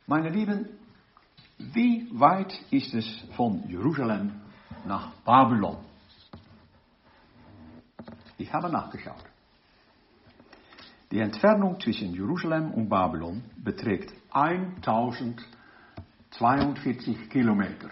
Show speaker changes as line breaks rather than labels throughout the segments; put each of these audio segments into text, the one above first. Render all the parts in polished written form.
Meine Lieben, wie weit ist es von Jerusalem nach Babylon? Ich habe nachgeschaut. Die Entfernung zwischen Jerusalem und Babylon beträgt 1042 Kilometer.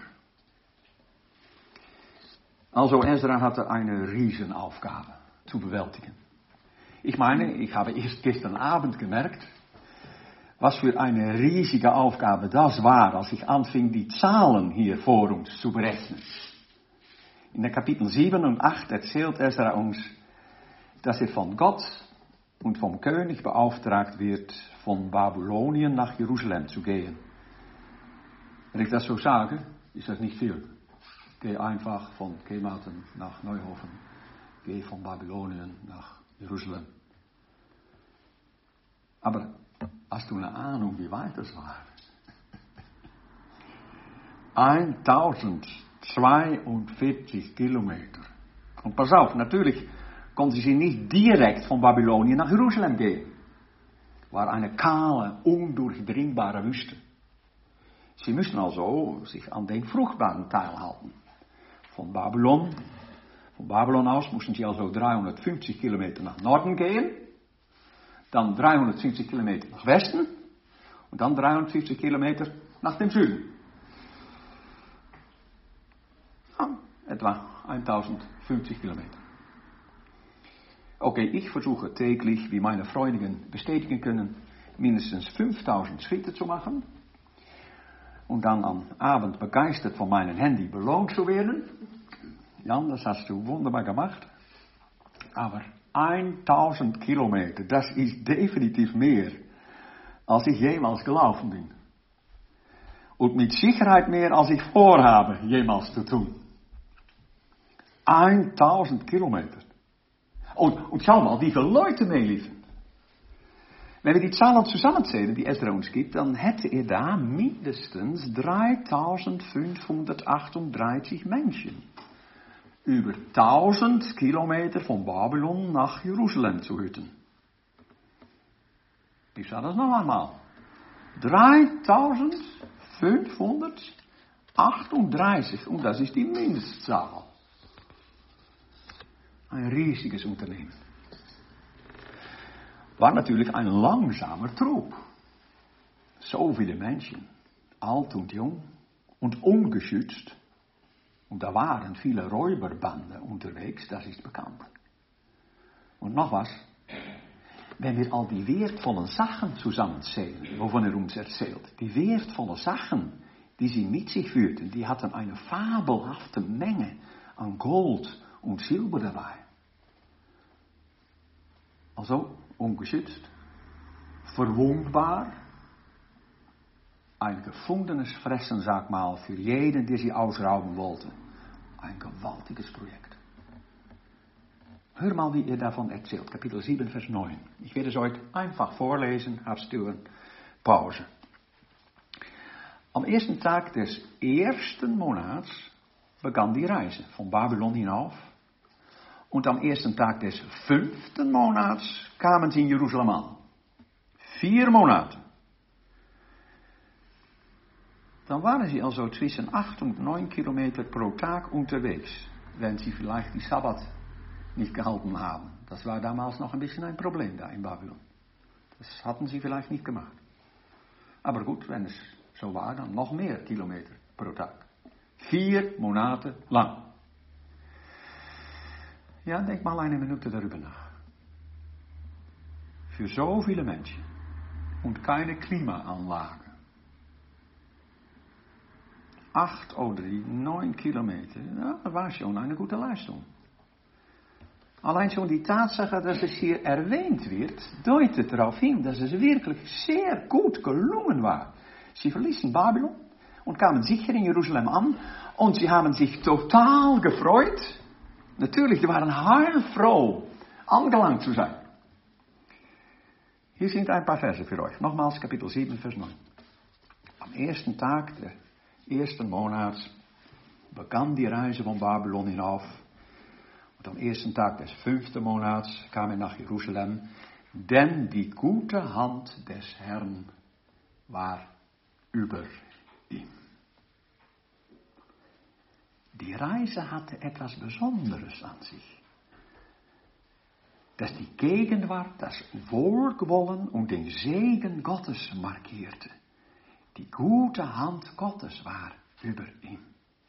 Also Ezra hatte eine Riesenaufgabe zu bewältigen. Ich meine, ich habe erst gestern Abend gemerkt, was für eine riesige Aufgabe das war, als ich anfing, die Zahlen hier vor uns zu berechnen. In den Kapitel 7 und 8 erzählt Ezra uns, dass er von Gott und vom König beauftragt wird, von Babylonien nach Jerusalem zu gehen. Wenn ich das so sage, ist das nicht viel. Geh einfach von Kematen nach Neuhofen. Geh von Babylonien nach Jerusalem. Aber hast du eine Ahnung, wie weit das war? 1042 Kilometer. Und pass auf, natürlich konnten sie nicht direkt von Babylonien nach Jerusalem gehen. War eine kahle, undurchdringbare Wüste. Sie müssen also sich an den fruchtbaren Teil halten. Von Babylon aus mussten sie also 350 Kilometer nach Norden gehen, dann 350 Kilometer nach Westen und dann 350 Kilometer nach dem Süden. Ja, etwa 1050 Kilometer. Okay, ich versuche täglich, wie meine Freundinnen bestätigen können, mindestens 5000 Schritte zu machen und dann am Abend begeistert von meinem Handy belohnt zu werden. Jan, das hast du wunderbar gemacht. Aber 1000 Kilometer, das ist definitiv mehr, als ich jemals gelaufen bin. Und mit Sicherheit mehr, als ich vorhabe, jemals zu tun. 1000 Kilometer. Und schau mal, wie viele Leute meeliefen. Wenn wir die Zahlen zusammenzählen, die Ezra uns gibt, dann hätte er da mindestens 3538 Menschen über 1000 Kilometer von Babylon nach Jerusalem zu hüten. Ich sage das noch einmal. 3538 und das ist die Mindestzahl. Ein riesiges Unternehmen. War natürlich ein langsamer Trug. So viele Menschen, alt und jung und ungeschützt. Und da waren viele Räuberbanden unterwegs, das ist bekannt. Und noch was, wenn wir all die wertvollen Sachen zusammenzählen, wovon er uns erzählt, die wertvollen Sachen, die sie mit sich führten, die hatten eine fabelhafte Menge an Gold und Silber dabei. Also ungeschützt, verwundbar, ein gefundenes Fressen, sag mal, für jeden, der sie ausrauben wollte. Ein gewaltiges Projekt. Hör mal, wie er davon erzählt. Kapitel 7, Vers 9. Ich werde es euch einfach vorlesen. Hast du eine Pause. Am ersten Tag des ersten Monats begann die Reise von Babylon hinauf. Und am ersten Tag des 5. Monats kamen sie in Jerusalem an. 4 Monate. Dann waren sie also zwischen 8 und 9 Kilometer pro Tag unterwegs, wenn sie vielleicht die Sabbat nicht gehalten haben. Das war damals noch ein bisschen ein Problem da in Babylon. Das hatten sie vielleicht nicht gemacht. Aber gut, wenn es so war, dann noch mehr Kilometer pro Tag. 4 Monate lang. Ja, denk mal eine Minute darüber nach. Für so viele Menschen und keine Klimaanlage. 8 oder 9 Kilometer, ja, das war schon eine gute Leistung. Allein schon die Tatsache, dass es hier erwähnt wird, deutet darauf hin, dass es wirklich sehr gut gelungen war. Sie verließen Babylon und kamen sicher in Jerusalem an und sie haben sich total gefreut. Natürlich, die waren heilfroh, angelangt zu sein. Hier sind ein paar Verse für euch. Nochmals Kapitel 7, Vers 9. Am ersten Tag des ersten Monats begann die Reise von Babylon hinauf. Und am ersten Tag des 5. Monats kam er nach Jerusalem, denn die gute Hand des Herrn war über ihm. Die Reise hatte etwas Besonderes an sich. Das die Gegenwart, das Wohlgewollen und den Segen Gottes markierte. Die gute Hand Gottes war über ihm.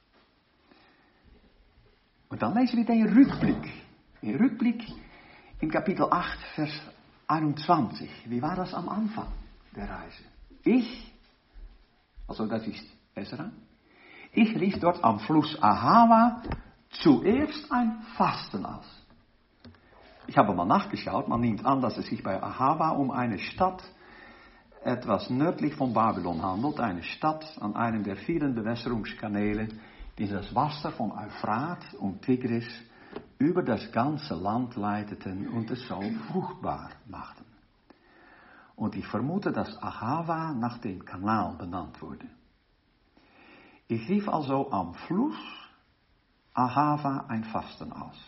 Und dann lesen wir den Rückblick. Den Rückblick in Kapitel 8, Vers 21. Wie war das am Anfang der Reise? Das ist Esra, ich rief dort am Fluss Ahava zuerst ein Fasten aus. Ich habe mal nachgeschaut, man nimmt an, dass es sich bei Ahava um eine Stadt etwas nördlich von Babylon handelt. Eine Stadt an einem der vielen Bewässerungskanäle, die das Wasser vom Euphrat und Tigris über das ganze Land leiteten und es so fruchtbar machten. Und ich vermute, dass Ahava nach dem Kanal benannt wurde. Ich rief also am Fluss Ahava ein Fasten aus.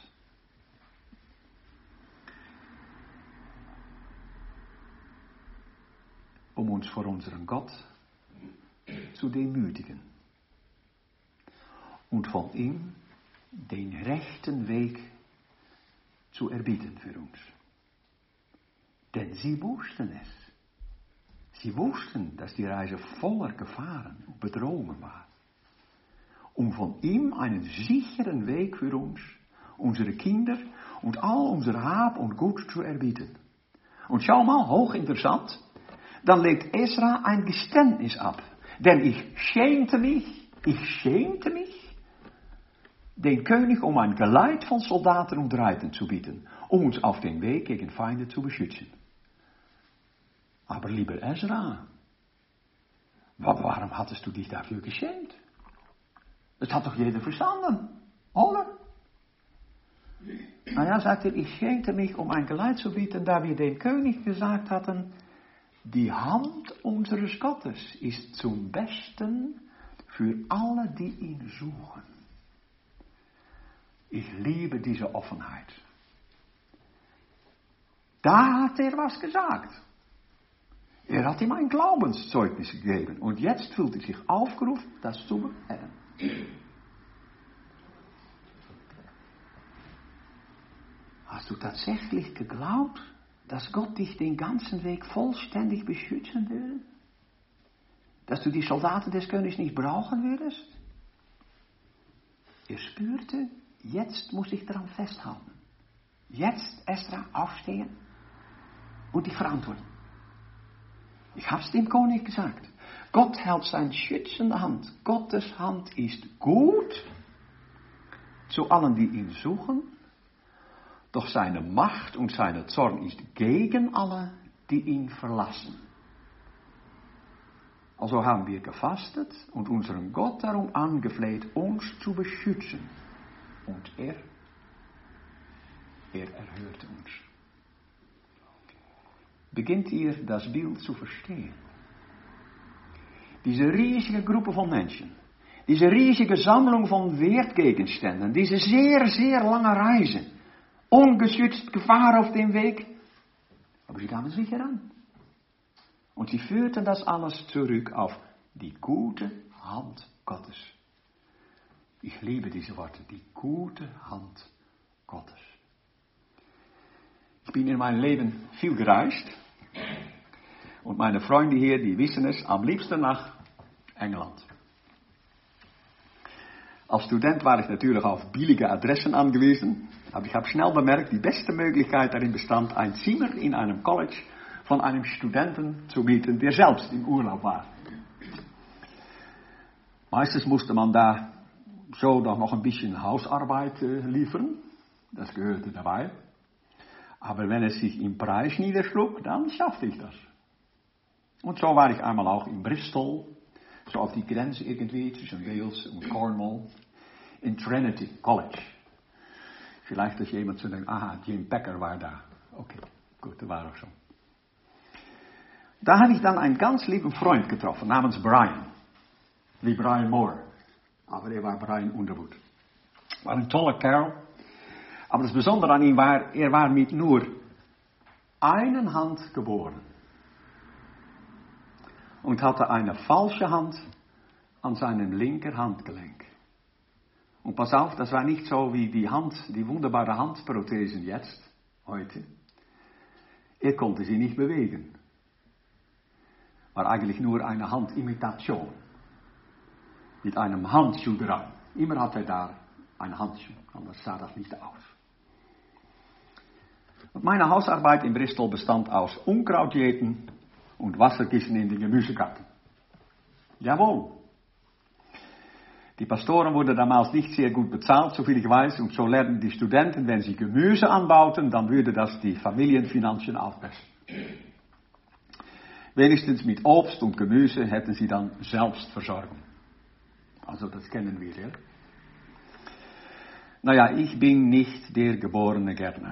Um uns vor unseren Gott zu demütigen und von ihm den rechten Weg zu erbieten für uns. Denn sie wussten es. Sie wussten, dass die Reise voller Gefahren und Bedrohungen war. Um von ihm einen sicheren Weg für uns, unsere Kinder und all unser Hab und Gut zu erbieten. Und schau mal, hochinteressant, dann legt Esra ein Geständnis ab. Denn ich schämte mich, den König um ein Geleit von Soldaten und Reitern zu bieten, um uns auf den Weg gegen Feinde zu beschützen. Aber lieber Esra, warum hattest du dich dafür geschämt? Das hat doch jeder verstanden, oder? Ja, sagte er, ich schämte mich, um ein Geleit zu bieten, da wir dem König gesagt hatten, die Hand unseres Gottes ist zum Besten für alle, die ihn suchen. Ich liebe diese Offenheit. Da hat er was gesagt. Er hat ihm ein Glaubenszeugnis gegeben. Und jetzt fühlt er sich aufgerufen, das zu bekennen. Hast du tatsächlich geglaubt, dass Gott dich den ganzen Weg vollständig beschützen will? Dass du die Soldaten des Königs nicht brauchen würdest? Er spürte, jetzt muss ich daran festhalten. Jetzt, Esra, aufstehen und dich verantworten. Ich habe es dem König gesagt. Gott hält seine schützende Hand. Gottes Hand ist gut zu allen, die ihn suchen. Doch seine Macht und seine Zorn ist gegen alle, die ihn verlassen. Also haben wir gefastet und unseren Gott darum angefleht, uns zu beschützen. Und er erhört uns. Beginnt ihr das Bild zu verstehen? Diese riesige Gruppe von Menschen, diese riesige Sammlung von Wertgegenständen, diese sehr, sehr lange Reise, ungeschützt Gefahr auf dem Weg, aber sie kamen sicher an. Und sie führten das alles zurück auf die gute Hand Gottes. Ich liebe diese Worte, die gute Hand Gottes. Ich bin in meinem Leben viel gereist. Und meine Freunde hier, die wissen es, am liebsten nach Engeland. Als Student war ich natürlich auf billige Adressen angewiesen. Aber ich habe schnell bemerkt, die beste Möglichkeit darin bestand, ein Zimmer in einem College von einem Studenten zu mieten, der selbst im Urlaub war. Meistens musste man da so doch noch ein bisschen Hausarbeit liefern. Das gehörte dabei. Aber wenn es sich im Preis niederschlug, dann schaffte ich das. Und so war ich einmal auch in Bristol, so auf die Grenze irgendwie zwischen Wales und Cornwall, in Trinity College. Vielleicht dass jemand so denkt, aha, Jim Packer war da. Okay, gut, der war auch schon. Da habe ich dann einen ganz lieben Freund getroffen, namens Brian. Wie Brian Moore. Aber er war Brian Underwood. War ein toller Kerl. Aber das Besondere an ihm war, er war mit nur einer Hand geboren. und hatte eine falsche Hand an seinem linken Handgelenk. Und pass auf, das war nicht so wie die wunderbare Handprothesen jetzt, heute. Er konnte sie nicht bewegen. War eigentlich nur eine Handimitation. Mit einem Handschuh dran. Immer hat er da einen Handschuh, anders sah das nicht aus. Und meine Hausarbeit in Bristol bestand aus Unkrautjäten und Wasserkissen in den Gemüsegarten. Jawohl. Die Pastoren wurden damals nicht sehr gut bezahlt, soviel ich weiß, und so lernten die Studenten, wenn sie Gemüse anbauten, dann würde das die Familienfinanzen aufbessern. Wenigstens mit Obst und Gemüse hätten sie dann Selbstversorgung. Also das kennen wir, ja. Naja, ich bin nicht der geborene Gärtner.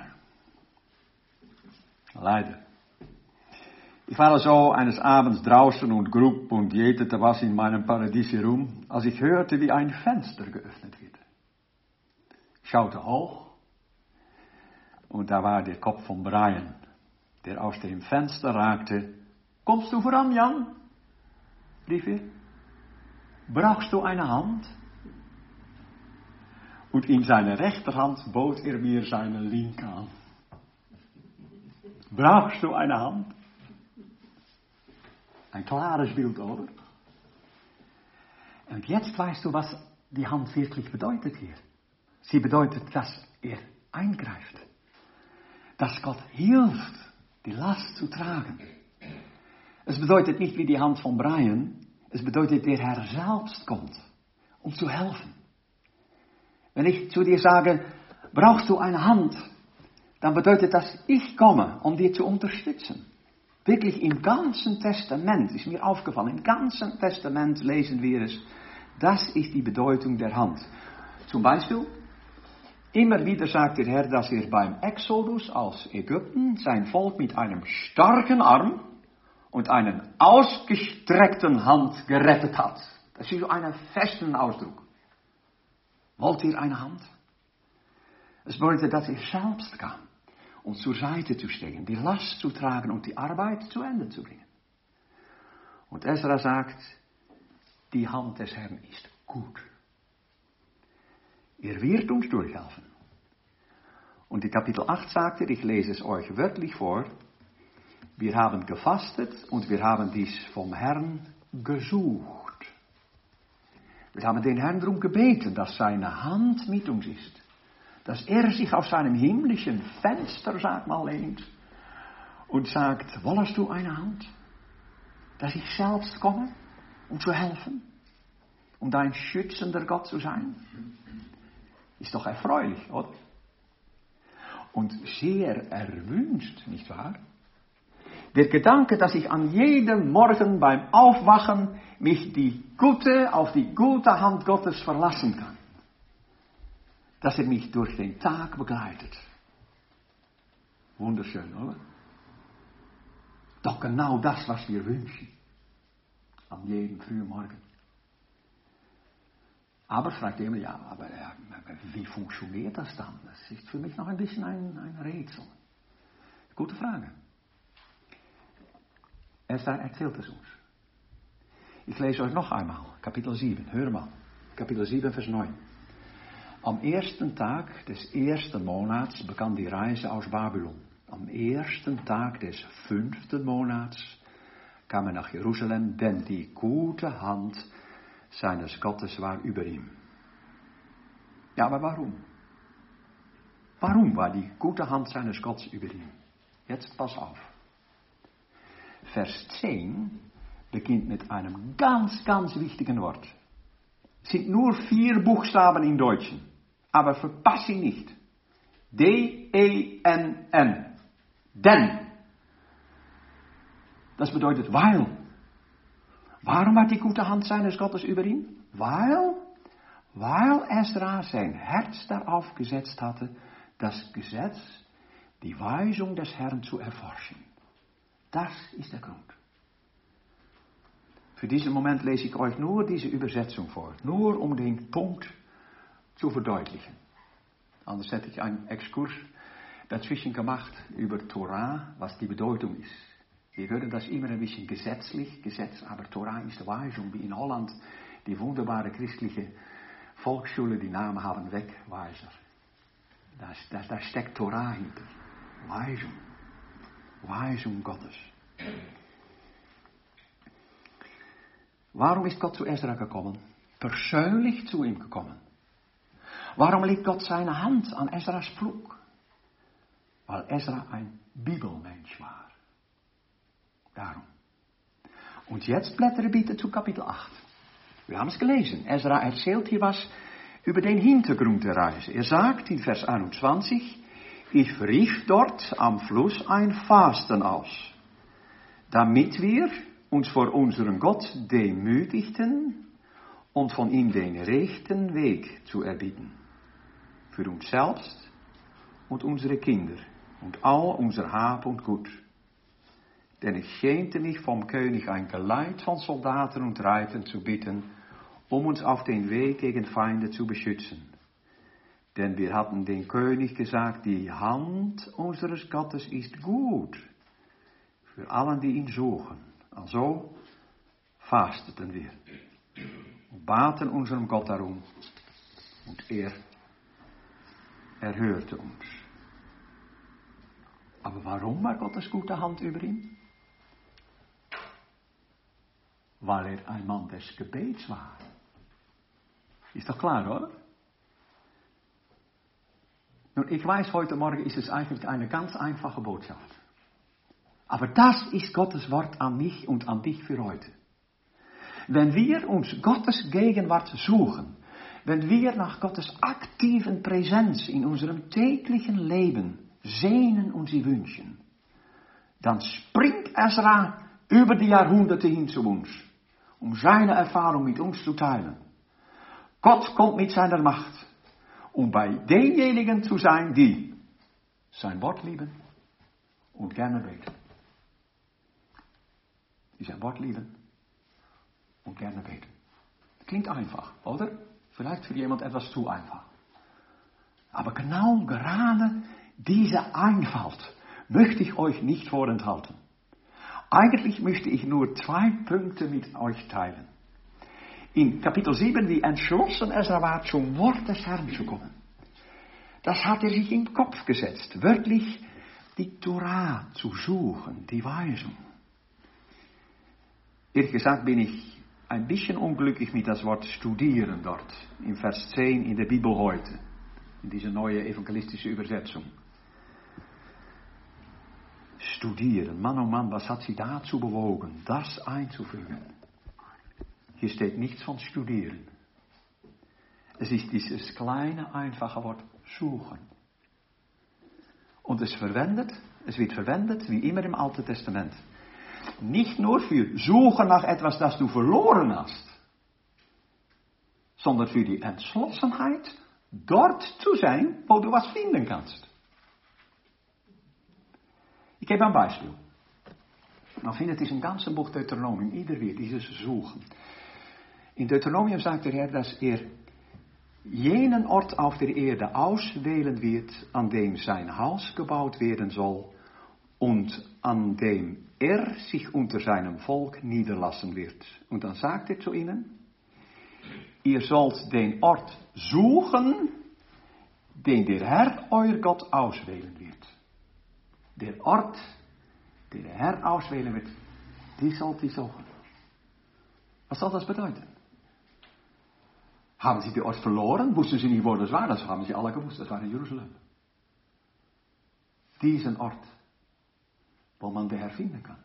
Leider. Ich war also eines Abends draußen und grub und jätete was in meinem Paradies herum, als ich hörte, wie ein Fenster geöffnet wird. Ich schaute hoch und da war der Kopf von Brian, der aus dem Fenster ragte. Kommst du voran, Jan? Rief er. Brauchst du eine Hand? Und in seine rechte Hand bot er mir seine linke an. Brauchst du eine Hand? Ein klares Bild, oder? Und jetzt weißt du, was die Hand wirklich bedeutet hier. Sie bedeutet, dass er eingreift. Dass Gott hilft, die Last zu tragen. Es bedeutet nicht wie die Hand von Brian. Es bedeutet, der Herr selbst kommt, um zu helfen. Wenn ich zu dir sage, brauchst du eine Hand, dann bedeutet das, ich komme, um dir zu unterstützen. Wirklich im ganzen Testament, ist mir aufgefallen, im ganzen Testament lesen wir es, das ist die Bedeutung der Hand. Zum Beispiel, immer wieder sagt der Herr, dass er beim Exodus aus Ägypten sein Volk mit einem starken Arm und einer ausgestreckten Hand gerettet hat. Das ist ein fester Ausdruck. Wollt ihr eine Hand? Es bedeutet, dass er selbst kam, um zur Seite zu stehen, die Last zu tragen und die Arbeit zu Ende zu bringen. Und Esra sagt, die Hand des Herrn ist gut. Er wird uns durchhelfen. Und in Kapitel 8 sagt er, ich lese es euch wörtlich vor, wir haben gefastet und wir haben dies vom Herrn gesucht. Wir haben den Herrn darum gebeten, dass seine Hand mit uns ist. Dass er sich auf seinem himmlischen Fenster, sag mal, lehnt und sagt, wolltest du eine Hand? Dass ich selbst komme, um zu helfen, um dein schützender Gott zu sein. Ist doch erfreulich, oder? Und sehr erwünscht, nicht wahr? Der Gedanke, dass ich an jedem Morgen beim Aufwachen mich auf die gute Hand Gottes verlassen kann. Dass er mich durch den Tag begleitet. Wunderschön, oder? Doch genau das, was wir wünschen. An jedem frühen Morgen. Aber fragt jemand, aber wie funktioniert das dann? Das ist für mich noch ein bisschen ein Rätsel. Gute Frage. Esra erzählt es uns. Ich lese euch noch einmal, Kapitel 7, hör mal. Kapitel 7, Vers 9. Am ersten Tag des ersten Monats begann die Reise aus Babylon. Am ersten Tag des 5. Monats kam er nach Jerusalem, denn die gute Hand seines Gottes war über ihm. Ja, aber warum? Warum war die gute Hand seines Gottes über ihm? Jetzt pass auf. Vers 10 beginnt mit einem ganz, ganz wichtigen Wort. Es sind nur 4 Buchstaben im Deutschen, aber verpass sie nicht. D-E-N-N. Denn. Das bedeutet weil. Warum hat die gute Hand seines Gottes über ihn? Weil Esra sein Herz darauf gesetzt hatte, das Gesetz, die Weisung des Herrn zu erforschen. Das ist der Grund. Für diesen Moment lese ich euch nur diese Übersetzung vor. Nur um den Punkt zu verdeutlichen. Anders hätte ich einen Exkurs dazwischen gemacht über Torah, was die Bedeutung ist. Wir hören das immer ein bisschen gesetzlich, Gesetz, aber Torah ist Weisung, wie in Holland die wunderbare christliche Volksschule, die Namen haben Wegweiser. Da steckt Torah hinter. Weisung. Weisung Gottes. Warum ist Gott zu Ezra gekommen? Persönlich zu ihm gekommen. Warum legt Gott seine Hand an Ezras Pflug? Weil Ezra ein Bibelmensch war. Darum. Und jetzt blättere bitte zu Kapitel 8. Wir haben es gelesen. Ezra erzählt hier was über den Hintergrund der Reise. Er sagt in Vers 21, ich rief dort am Fluss ein Fasten aus, damit wir uns vor unserem Gott demütigten und von ihm den rechten Weg zu erbitten. Für uns selbst und unsere Kinder und all unser Hab und Gut. Denn ich schämte mich vom König ein Geleit von Soldaten und Reitern zu bitten, uns auf den Weg gegen Feinde zu beschützen. Denn wir hatten dem König gesagt, die Hand unseres Gottes ist gut für allen, die ihn suchen. Also fasteten wir und baten unserem Gott darum und er erhörte uns. Aber warum war Gottes gute Hand über ihm? Weil er ein Mann des Gebets war. Ist doch klar, oder? Nun, ich weiß, heute Morgen ist es eigentlich eine ganz einfache Botschaft. Aber das ist Gottes Wort an mich und an dich für heute. Wenn wir uns Gottes Gegenwart suchen, wenn wir nach Gottes aktiven Präsenz in unserem täglichen Leben sehnen und sie wünschen, dann springt Ezra über die Jahrhunderte hin zu uns, um seine Erfahrung mit uns zu teilen. Gott kommt mit seiner Macht, um bei denjenigen zu sein, die sein Wort lieben und gerne beten. Die sein Wort lieben und gerne beten. Klingt einfach, oder? Vielleicht für jemand etwas zu einfach. Aber genau gerade diese Einfalt möchte ich euch nicht vorenthalten. Eigentlich möchte ich nur 2 Punkte mit euch teilen. In Kapitel 7, wie entschlossen Ezra war, zum Wort des Herrn zu kommen. Das hat er sich in den Kopf gesetzt, wirklich die Torah zu suchen, die Weisung. Ehrlich gesagt bin ich ein bisschen unglücklich mit das Wort studieren dort, in Vers 10 in der Bibel heute, in diese neue evangelistische Übersetzung. Studieren, Mann oh Mann, was hat sie dazu bewogen, das einzufügen? Hier steht nichts von studieren. Es ist dieses kleine, einfache Wort suchen. Und es wird verwendet, wie immer im Alten Testament. Nicht nur für suchen nach etwas, das du verloren hast, sondern für die Entschlossenheit, dort zu sein, wo du was finden kannst. Ich gebe ein Beispiel. Man findet es im ganzen Buch Deuteronomium, ieder weer, dieses Suchen. In Deuteronomium sagt der Herr, dass er jenen Ort auf der Erde auswählen wird, an dem sein Haus gebaut werden soll und an dem er sich unter seinem Volk niederlassen wird. Und dann sagt er zu ihnen, ihr sollt den Ort suchen, den der Herr, euer Gott, auswählen wird. Der Ort, den der Herr auswählen wird, die sollt ihr suchen. Was soll das bedeuten? Haben sie den Ort verloren? Wussten sie nicht, wo das war? Das haben sie alle gewusst. Das war in Jerusalem. Diesen Ort, wo man den Herr finden kann.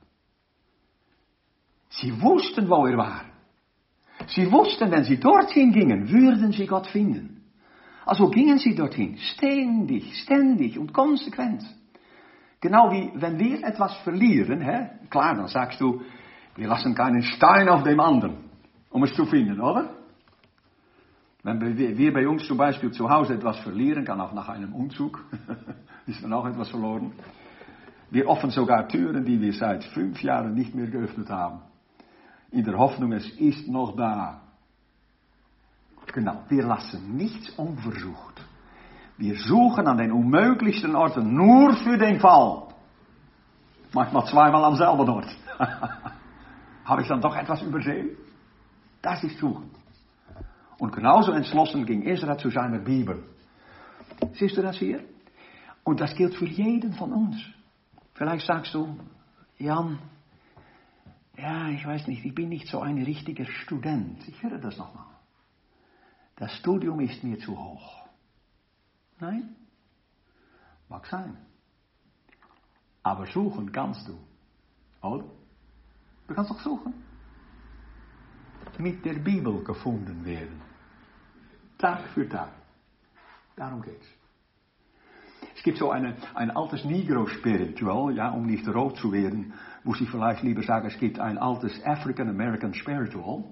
Sie wussten, wo er war. Sie wussten, wenn sie dorthin gingen, würden sie Gott finden. Also gingen sie dorthin, ständig und konsequent. Genau wie wenn wir etwas verlieren, klar, dann sagst du, wir lassen keinen Stein auf dem anderen, um es zu finden, oder? Wenn wir bei uns zum Beispiel zu Hause etwas verlieren, kann auch nach einem Umzug, ist dann auch etwas verloren. Wir öffnen sogar Türen, die wir seit 5 Jahren nicht mehr geöffnet haben. In der Hoffnung, es ist noch da. Genau, wir lassen nichts unversucht. Wir suchen an den unmöglichsten Orten nur für den Fall, Manchmal zweimal am selben Ort. Habe ich dann doch etwas übersehen? Das ist Suchen. Und genauso entschlossen ging Ezra zu seiner Bibel. Siehst du das hier? Und das gilt für jeden von uns. Vielleicht sagst du, Jan, ja, ich weiß nicht, ich bin nicht so ein richtiger Student. Ich höre das nochmal. Das Studium ist mir zu hoch. Nein? Mag sein. Aber suchen kannst du. Oder? Du kannst doch suchen. Mit der Bibel gefunden werden. Tag für Tag. Darum geht's. Es gibt so ein altes Negro-Spiritual, ja, um nicht rot zu werden, muss ich vielleicht lieber sagen, es gibt ein altes African-American Spiritual.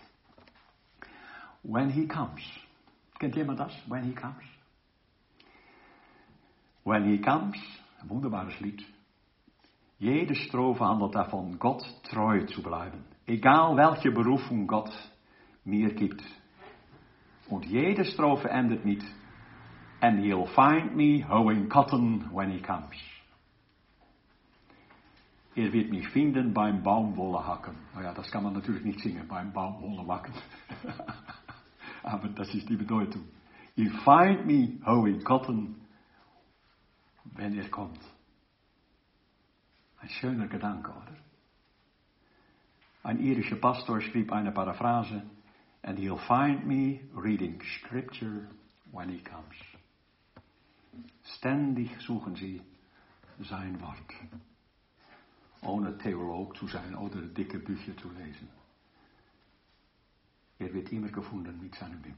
When He Comes. Kennt jemand das? When He Comes. When He Comes, ein wunderbares Lied. Jede Strophe handelt davon, Gott treu zu bleiben. Egal welche Berufung Gott mir gibt. Und jede Strophe endet mit And He'll find me hoeing cotton when He comes. Er wird mich finden beim Baumwolle hacken. Naja, das kann man natürlich nicht singen, beim Baumwolle hacken. Aber das ist die Bedeutung. He'll find me hoeing cotton, wenn er kommt. Ein schöner Gedanke, oder? Ein irischer Pastor schrieb eine Paraphrase. And he'll find me reading scripture when he comes. Ständig suchen sie sein Wort. Ohne Theolog zu sein oder dicke Bücher zu lesen. Er wird immer gefunden mit seiner Bibel.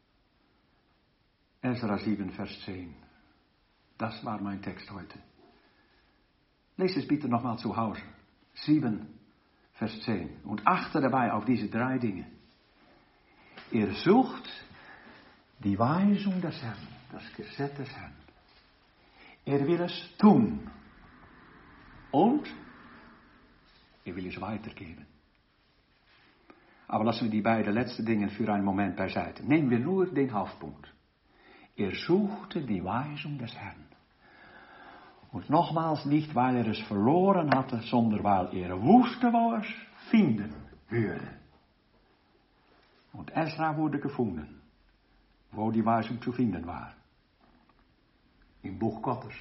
Ezra 7, Vers 10. Das war mein Text heute. Lees es bitte nochmal zu Hause. 7, Vers 10. Und achte dabei auf diese 3 Dinge. Er sucht die Weisung des Herrn, das Gesetz des Herrn. Er will es tun. Und er will es weitergeben. Aber lassen wir die beiden letzten Dinge für einen Moment beiseite. Nehmen wir nur den Hauptpunkt. Er suchte die Weisung des Herrn. Und nochmals nicht, weil er es verloren hatte, sondern weil er wusste, wo er es finden würde. Und Ezra wurde gefunden, wo die Weisung zu finden war. Im Buch Gottes.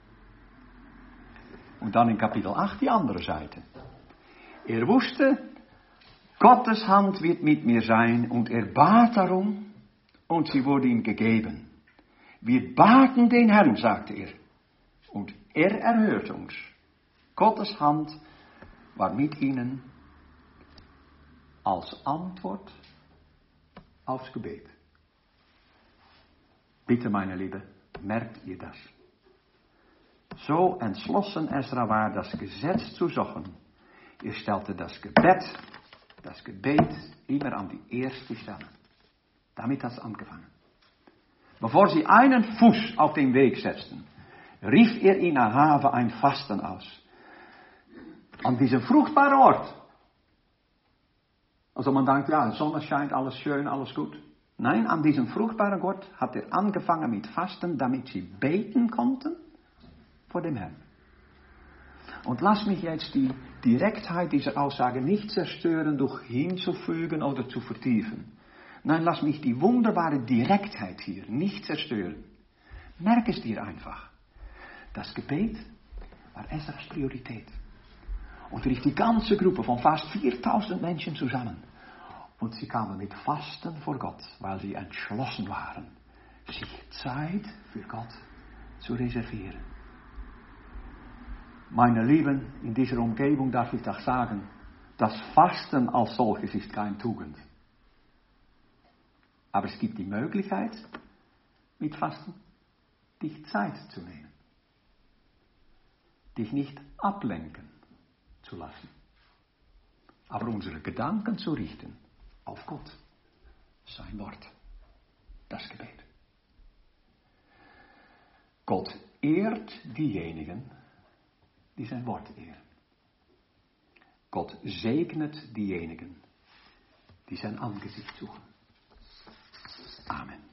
Und dann in Kapitel 8 die andere Seite. Er wusste, Gottes Hand wird mit mir sein und er bat darum und sie wurde ihm gegeben. Wir baten den Herrn, sagte er. Und er erhörte uns. Gottes Hand war mit ihnen als Antwort aufs Gebet. Bitte, meine Liebe, merkt ihr das? So entschlossen Ezra war, das Gesetz zu suchen. Er stellte das Gebet immer an die erste Stelle. Damit hat es angefangen. Bevor sie einen Fuß auf den Weg setzten, rief er in Ahave ein Fasten aus. An diesem fruchtbaren Ort. Also man denkt, ja, die Sonne scheint, alles schön, alles gut. Nein, an diesem fruchtbaren Ort hat er angefangen mit Fasten, damit sie beten konnten vor dem Herrn. Und lass mich jetzt die Direktheit dieser Aussage nicht zerstören durch hinzufügen oder zu vertiefen. Nein, lass mich die wunderbare Direktheit hier nicht zerstören. Merk es dir einfach. Das Gebet war Ezras Priorität. Und rief die ganze Gruppe von fast 4000 Menschen zusammen. Und sie kamen mit Fasten vor Gott, weil sie entschlossen waren, sich Zeit für Gott zu reservieren. Meine Lieben, in dieser Umgebung darf ich doch sagen, das Fasten als solches ist kein Tugend. Aber es gibt die Möglichkeit, mit Fasten, dich Zeit zu nehmen. Dich nicht ablenken zu lassen. Aber unsere Gedanken zu richten auf Gott. Sein Wort. Das Gebet. Gott ehrt diejenigen, die sein Wort ehren. Gott segnet diejenigen, die sein Angesicht suchen. Amen.